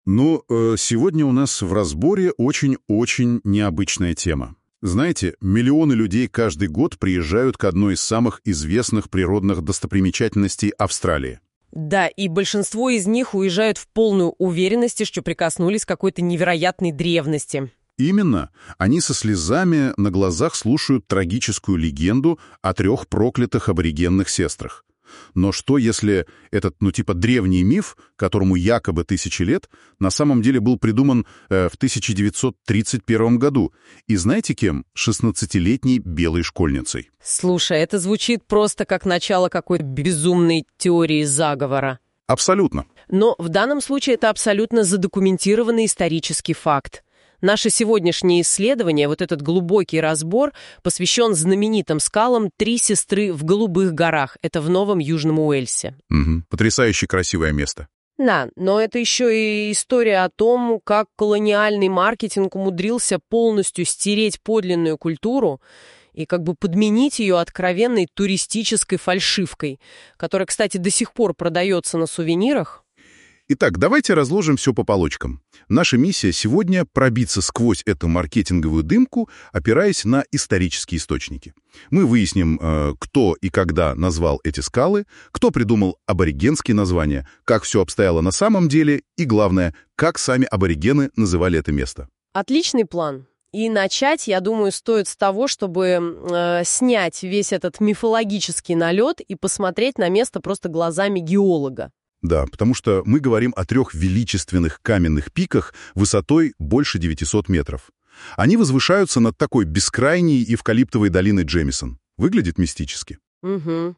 Сегодня у нас в разборе очень-очень необычная тема. Знаете, миллионы людей каждый год приезжают к одной из самых известных природных достопримечательностей Австралии. Да, и большинство из них уезжают в полной уверенности, что прикоснулись к какой-то невероятной древности. Именно. Они со слезами на глазах слушают трагическую легенду о 3 проклятых аборигенных сестрах. Но что, если этот, древний миф, которому якобы 1000 лет, на самом деле был придуман в 1931 году? И знаете кем? 16-летней белой школьницей. Слушай, это звучит просто как начало какой-то безумной теории заговора. Абсолютно. Но в данном случае это абсолютно задокументированный исторический факт. Наше сегодняшнее исследование, вот этот глубокий разбор, посвящен знаменитым скалам «Три сестры» в Голубых горах. Это в Новом Южном Уэльсе. Угу. Потрясающе красивое место. Да, но это еще и история о том, как колониальный маркетинг умудрился полностью стереть подлинную культуру и как бы подменить ее откровенной туристической фальшивкой, которая, кстати, до сих пор продается на сувенирах. Итак, давайте разложим все по полочкам. Наша миссия сегодня — пробиться сквозь эту маркетинговую дымку, опираясь на исторические источники. Мы выясним, кто и когда назвал эти скалы, кто придумал аборигенские названия, как все обстояло на самом деле и, главное, как сами аборигены называли это место. Отличный план. И начать, я думаю, стоит с того, чтобы снять весь этот мифологический налет и посмотреть на место просто глазами геолога. Да, потому что мы говорим о 3 величественных каменных пиках высотой больше 900 метров. Они возвышаются над такой бескрайней эвкалиптовой долиной Джемисон. Выглядит мистически. Угу.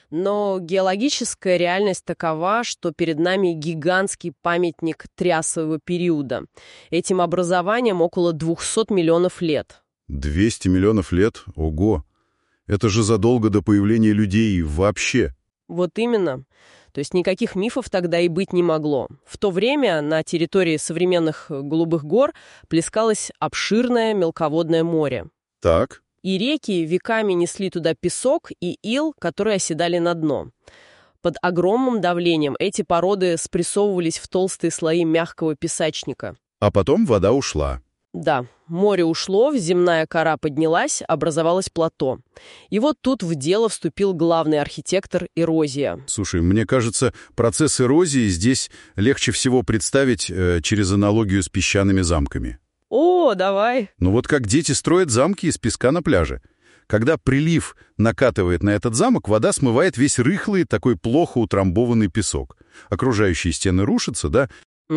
Но геологическая реальность такова, что перед нами гигантский памятник трясового периода. Этим образованием около 200 миллионов лет. 200 миллионов лет? Ого! Это же задолго до появления людей вообще. Вот именно. То есть никаких мифов тогда и быть не могло. В то время на территории современных Голубых гор плескалось обширное мелководное море. Так. И реки веками несли туда песок и ил, которые оседали на дно. Под огромным давлением эти породы спрессовывались в толстые слои мягкого песочника. А потом вода ушла. Да, море ушло, земная кора поднялась, образовалось плато. И вот тут в дело вступил главный архитектор — эрозия. Слушай, мне кажется, процесс эрозии здесь легче всего представить через аналогию с песчаными замками. О, давай! Вот как дети строят замки из песка на пляже. Когда прилив накатывает на этот замок, вода смывает весь рыхлый, такой плохо утрамбованный песок. Окружающие стены рушатся, да?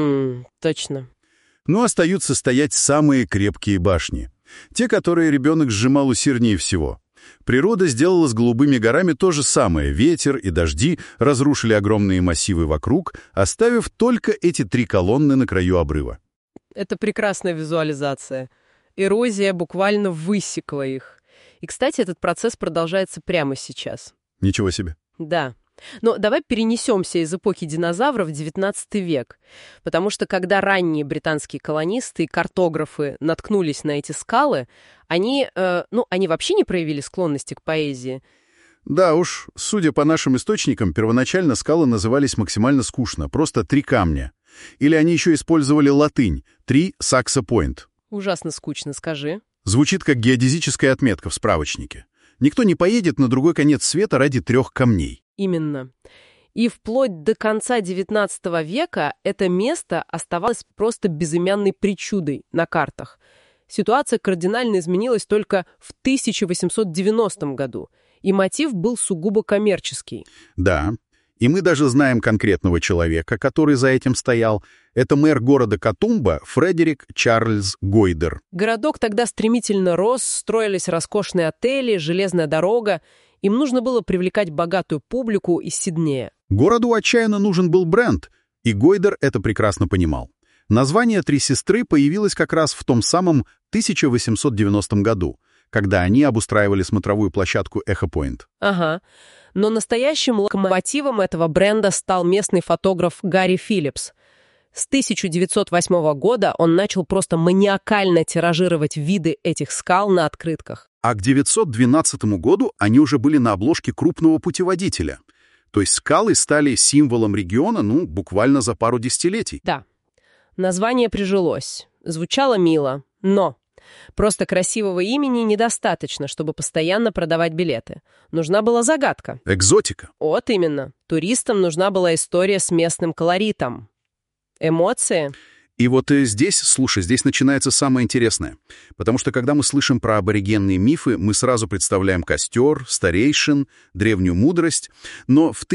Точно. Но остаются стоять самые крепкие башни. Те, которые ребенок сжимал усерднее всего. Природа сделала с Голубыми горами то же самое. Ветер и дожди разрушили огромные массивы вокруг, оставив только эти 3 колонны на краю обрыва. Это прекрасная визуализация. Эрозия буквально высекла их. И, кстати, этот процесс продолжается прямо сейчас. Ничего себе. Да. Но давай перенесемся из эпохи динозавров в XIX век, потому что когда ранние британские колонисты и картографы наткнулись на эти скалы, они вообще не проявили склонности к поэзии. Да уж, судя по нашим источникам, первоначально скалы назывались максимально скучно, просто 3 камня. Или они еще использовали латынь — 3 Saxa Point. Ужасно скучно, скажи. Звучит как геодезическая отметка в справочнике. Никто не поедет на другой конец света ради 3 камней. Именно. И вплоть до конца XIX века это место оставалось просто безымянной причудой на картах. Ситуация кардинально изменилась только в 1890 году, и мотив был сугубо коммерческий. Да, и мы даже знаем конкретного человека, который за этим стоял. Это мэр города Катумба Фредерик Чарльз Гойдер. Городок тогда стремительно рос, строились роскошные отели, железная дорога. Им нужно было привлекать богатую публику из Сиднея. Городу отчаянно нужен был бренд, и Гойдер это прекрасно понимал. Название «Три сестры» появилось как раз в том самом 1890 году, когда они обустраивали смотровую площадку Эхо-Пойнт. Ага. Но настоящим локомотивом этого бренда стал местный фотограф Гарри Филлипс. С 1908 года он начал просто маниакально тиражировать виды этих скал на открытках. А к 1912 году они уже были на обложке крупного путеводителя. То есть скалы стали символом региона, буквально за пару десятилетий. Да. Название прижилось. Звучало мило. Но просто красивого имени недостаточно, чтобы постоянно продавать билеты. Нужна была загадка. Экзотика. Вот именно. Туристам нужна была история с местным колоритом. Эмоции. И вот здесь, слушай, здесь начинается самое интересное. Потому что когда мы слышим про аборигенные мифы, мы сразу представляем костер, старейшин, древнюю мудрость. Но в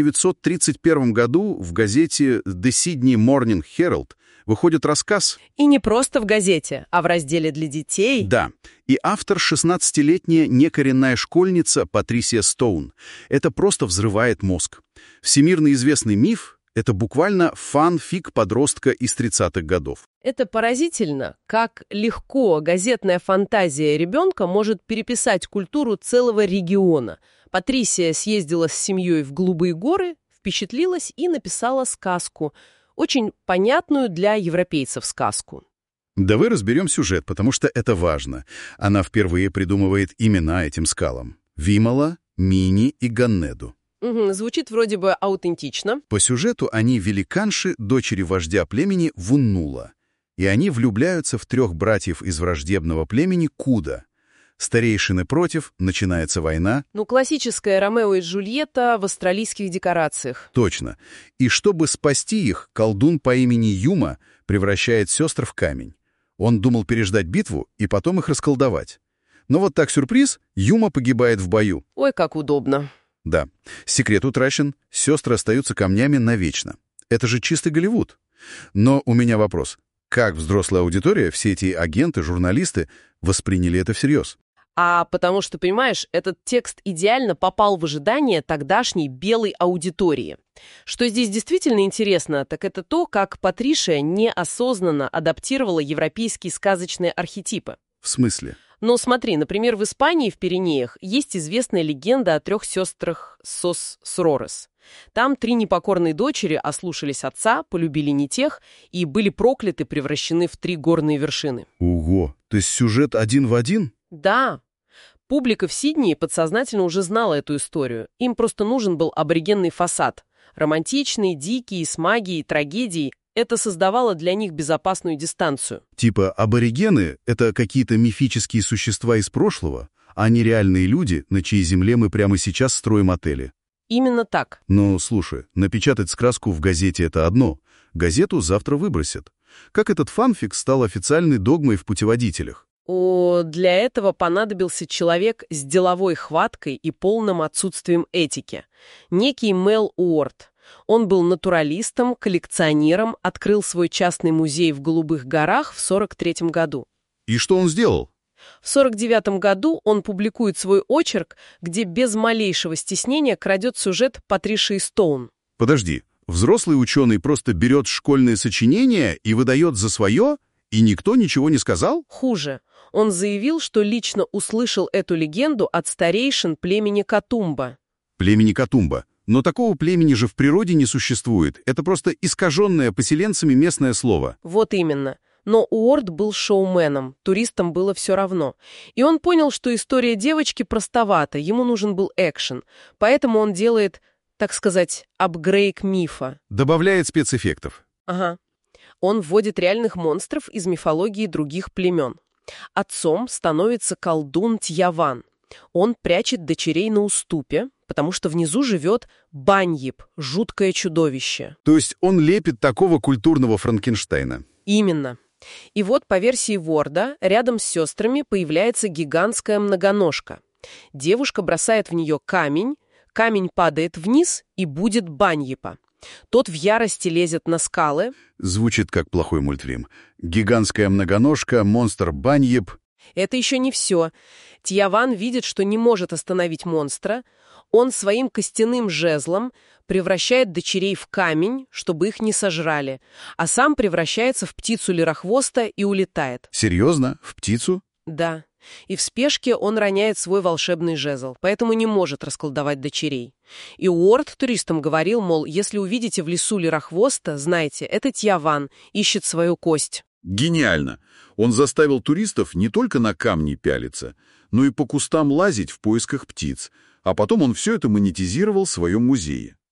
1931 году в газете The Sydney Morning Herald выходит рассказ... И не просто в газете, а в разделе для детей. Да. И автор 16-летняя некоренная школьница Патрисия Стоун. Это просто взрывает мозг. Всемирно известный миф — это буквально фан-фик подростка из 30-х годов. Это поразительно, как легко газетная фантазия ребенка может переписать культуру целого региона. Патрисия съездила с семьей в Голубые горы, впечатлилась и написала сказку. Очень понятную для европейцев сказку. Давай разберем сюжет, потому что это важно. Она впервые придумывает имена этим скалам. Вимала, Мини и Ганнеду. Звучит вроде бы аутентично. По сюжету они великанши, дочери вождя племени Вуннула. И они влюбляются в 3 братьев из враждебного племени Куда. Старейшины против, начинается война. Классическая Ромео и Джульетта в австралийских декорациях. Точно. И чтобы спасти их, колдун по имени Юма превращает сестр в камень. Он думал переждать битву и потом их расколдовать. Но вот так сюрприз, Юма погибает в бою. Ой, как удобно. Да. Секрет утрачен, сестры остаются камнями навечно. Это же чистый Голливуд. Но у меня вопрос. Как взрослая аудитория, все эти агенты, журналисты, восприняли это всерьез? А потому что, понимаешь, этот текст идеально попал в ожидание тогдашней белой аудитории. Что здесь действительно интересно, так это то, как Патришия неосознанно адаптировала европейские сказочные архетипы. В смысле? Но смотри, например, в Испании, в Пиренеях, есть известная легенда о 3 сестрах Сос-Срорес. Там 3 непокорные дочери ослушались отца, полюбили не тех и были прокляты, превращены в 3 горные вершины. Ого, то есть сюжет один в один? Да. Публика в Сиднее подсознательно уже знала эту историю. Им просто нужен был аборигенный фасад. Романтичный, дикий, с магией, трагедией. Это создавало для них безопасную дистанцию. Типа аборигены — это какие-то мифические существа из прошлого, а не реальные люди, на чьей земле мы прямо сейчас строим отели. Именно так. Но, слушай, напечатать сказку в газете — это одно. Газету завтра выбросят. Как этот фанфик стал официальной догмой в путеводителях? Для этого понадобился человек с деловой хваткой и полным отсутствием этики. Некий Мел Уорд. Он был натуралистом, коллекционером, открыл свой частный музей в Голубых горах в 1943 году. И что он сделал? В 1949 году он публикует свой очерк, где без малейшего стеснения крадет сюжет Патришии Стоун. Подожди, взрослый ученый просто берет школьные сочинения и выдает за свое, и никто ничего не сказал? Хуже. Он заявил, что лично услышал эту легенду от старейшин племени Катумба. Племени Катумба. Но такого племени же в природе не существует. Это просто искаженное поселенцами местное слово. Вот именно. Но Уорд был шоуменом, туристам было все равно. И он понял, что история девочки простовата, ему нужен был экшен. Поэтому он делает, так сказать, апгрейд мифа. Добавляет спецэффектов. Ага. Он вводит реальных монстров из мифологии других племен. Отцом становится колдун Тьяван. Он прячет дочерей на уступе, потому что внизу живет Баньеб, жуткое чудовище. То есть он лепит такого культурного Франкенштейна. Именно. И вот по версии Ворда, рядом с сестрами появляется гигантская многоножка. Девушка бросает в нее камень, камень падает вниз и будет Баньепа. Тот в ярости лезет на скалы. Звучит как плохой мультфильм. Гигантская многоножка, монстр Баньеб. Это еще не все. Тьяван видит, что не может остановить монстра. Он своим костяным жезлом превращает дочерей в камень, чтобы их не сожрали, а сам превращается в птицу-лерохвоста и улетает. Серьезно? В птицу? Да. И в спешке он роняет свой волшебный жезл, поэтому не может расколдовать дочерей. И Уорд туристам говорил, мол, если увидите в лесу лерохвоста, знайте, это Тьяван, ищет свою кость. Гениально! Он заставил туристов не только на камни пялиться, но и по кустам лазить в поисках птиц, а потом он все это монетизировал в своем музее.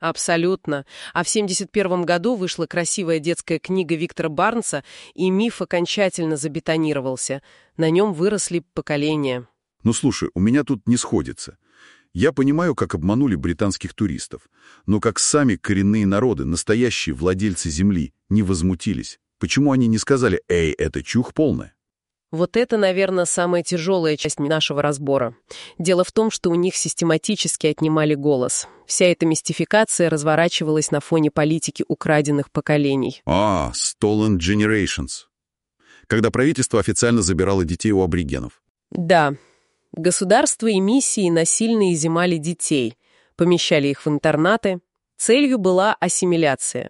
Абсолютно. А в 1971 году вышла красивая детская книга Виктора Барнса, и миф окончательно забетонировался. На нем выросли поколения. Ну слушай, у меня тут не сходится. Я понимаю, как обманули британских туристов, но как сами коренные народы, настоящие владельцы земли, не возмутились. Почему они не сказали «Эй, это чушь полная»? Вот это, наверное, самая тяжелая часть нашего разбора. Дело в том, что у них систематически отнимали голос. Вся эта мистификация разворачивалась на фоне политики украденных поколений. Stolen Generations. Когда правительство официально забирало детей у аборигенов. Да. Государства и миссии насильно изымали детей, помещали их в интернаты. Целью была ассимиляция.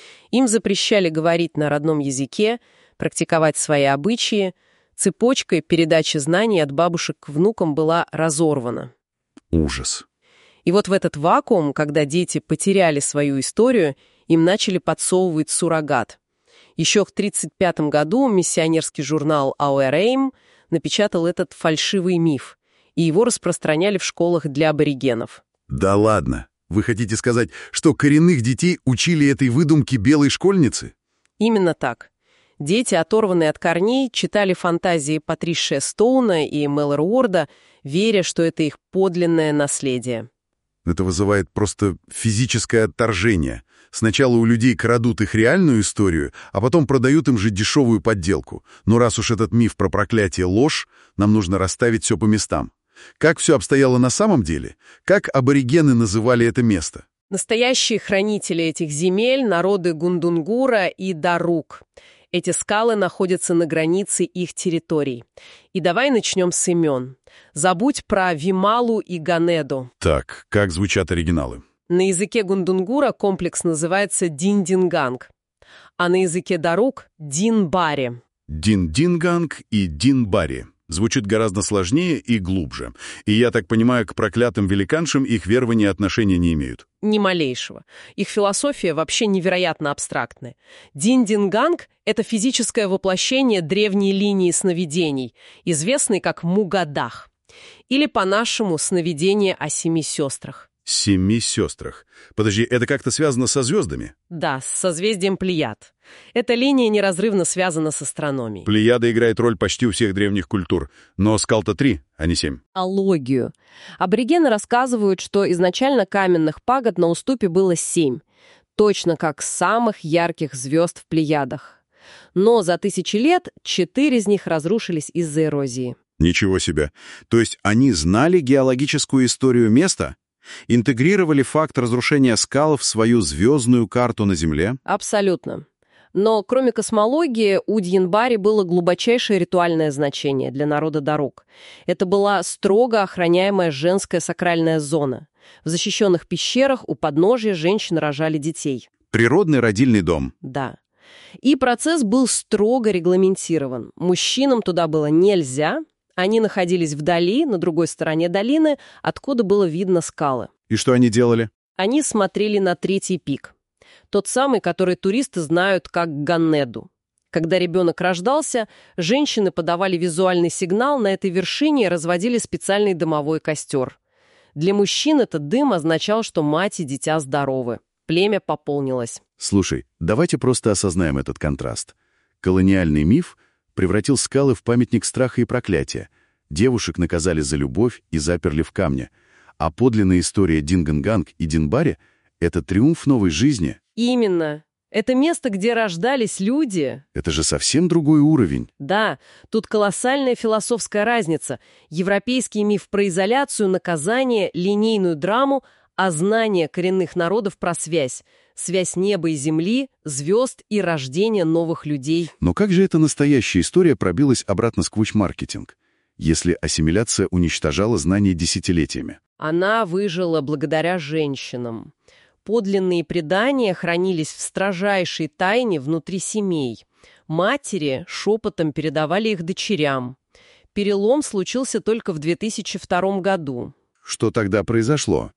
Им запрещали говорить на родном языке, практиковать свои обычаи. Цепочкой передачи знаний от бабушек к внукам была разорвана. Ужас. И вот в этот вакуум, когда дети потеряли свою историю, им начали подсовывать суррогат. Еще в 1935 году миссионерский журнал Our Aim напечатал этот фальшивый миф, и его распространяли в школах для аборигенов. Да ладно? Вы хотите сказать, что коренных детей учили этой выдумке белой школьницы? Именно так. Дети, оторванные от корней, читали фантазии Патришия Стоуна и Мэлори Уорда, веря, что это их подлинное наследие. Это вызывает просто физическое отторжение. Сначала у людей крадут их реальную историю, а потом продают им же дешевую подделку. Но раз уж этот миф про проклятие ложь, нам нужно расставить все по местам. Как все обстояло на самом деле? Как аборигены называли это место? Настоящие хранители этих земель — народы Гундунгура и Дарук. Эти скалы находятся на границе их территорий. И давай начнем с имен. Забудь про Вималу и Ганеду. Так, как звучат оригиналы? На языке Гундунгура комплекс называется Диндинганг, а на языке Дарук — Динбари. Диндинганг и Динбари. Звучит гораздо сложнее и глубже. И я так понимаю, к проклятым великаншам их верования отношения не имеют. Ни малейшего. Их философия вообще невероятно абстрактная. Диндинганг — это физическое воплощение древней линии сновидений, известной как Мугадах. Или по-нашему сновидение о 7 сестрах. 7 сестрах. Подожди, это как-то связано со звездами? Да, с созвездием Плеяд. Эта линия неразрывно связана с астрономией. Плеяда играет роль почти у всех древних культур, но скал-то 3, а не 7. Алогию. Аборигены рассказывают, что изначально каменных пагод на уступе было 7, точно как самых ярких звезд в Плеядах. Но за 1000 лет 4 из них разрушились из-за эрозии. Ничего себе. То есть они знали геологическую историю места? Интегрировали факт разрушения скал в свою звездную карту на Земле? Абсолютно. Но кроме космологии, у Дьенбари было глубочайшее ритуальное значение для народа Дарук. Это была строго охраняемая женская сакральная зона. В защищенных пещерах у подножия женщины рожали детей. Природный родильный дом. Да. И процесс был строго регламентирован. Мужчинам туда было нельзя. Они находились вдали, на другой стороне долины, откуда было видно скалы. И что они делали? Они смотрели на 3-й пик. Тот самый, который туристы знают как Ганнеду. Когда ребенок рождался, женщины подавали визуальный сигнал на этой вершине и разводили специальный дымовой костер. Для мужчин этот дым означал, что мать и дитя здоровы. Племя пополнилось. Слушай, давайте просто осознаем этот контраст. Колониальный миф превратил скалы в памятник страха и проклятия. Девушек наказали за любовь и заперли в камне. А подлинная история Диндинганг и Динбари — это триумф новой жизни. Именно. Это место, где рождались люди. Это же совсем другой уровень. Да, тут колоссальная философская разница. Европейский миф про изоляцию, наказание, линейную драму, а знание коренных народов про связь. Связь неба и земли, звезд и рождения новых людей. Но как же эта настоящая история пробилась обратно сквозь маркетинг, если ассимиляция уничтожала знания десятилетиями? Она выжила благодаря женщинам. Подлинные предания хранились в строжайшей тайне внутри семей. Матери шепотом передавали их дочерям. Перелом случился только в 2002 году. Что тогда произошло?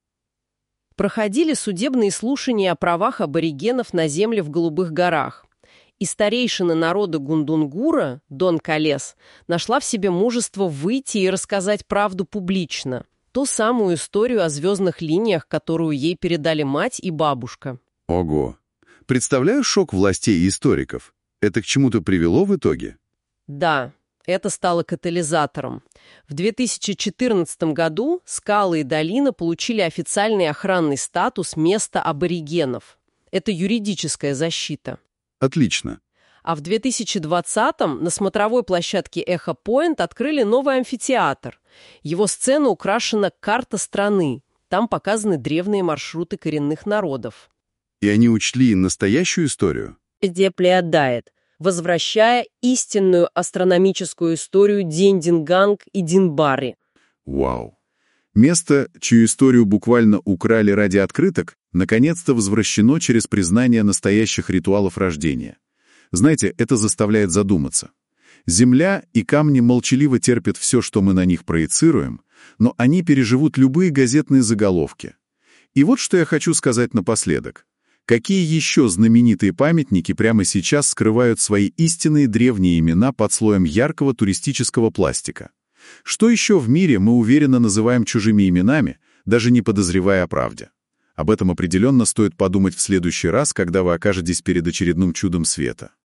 Проходили судебные слушания о правах аборигенов на земле в Голубых горах. И старейшина народа Гундунгура, Дон Калес, нашла в себе мужество выйти и рассказать правду публично. Ту самую историю о звездных линиях, которую ей передали мать и бабушка. Ого! Представляю шок властей и историков. Это к чему-то привело в итоге? Да, это стало катализатором. В 2014 году скалы и долина получили официальный охранный статус места аборигенов. Это юридическая защита. Отлично. А в 2020-м на смотровой площадке Эхо-Пойнт открыли новый амфитеатр. Его сцена украшена карта страны. Там показаны древние маршруты коренных народов. И они учли настоящую историю? Где преодает, возвращая истинную астрономическую историю Диндинганг и Динбари. Вау! Место, чью историю буквально украли ради открыток, наконец-то возвращено через признание настоящих ритуалов рождения. Знаете, это заставляет задуматься. Земля и камни молчаливо терпят все, что мы на них проецируем, но они переживут любые газетные заголовки. И вот что я хочу сказать напоследок. Какие еще знаменитые памятники прямо сейчас скрывают свои истинные древние имена под слоем яркого туристического пластика? Что еще в мире мы уверенно называем чужими именами, даже не подозревая о правде? Об этом определенно стоит подумать в следующий раз, когда вы окажетесь перед очередным чудом света.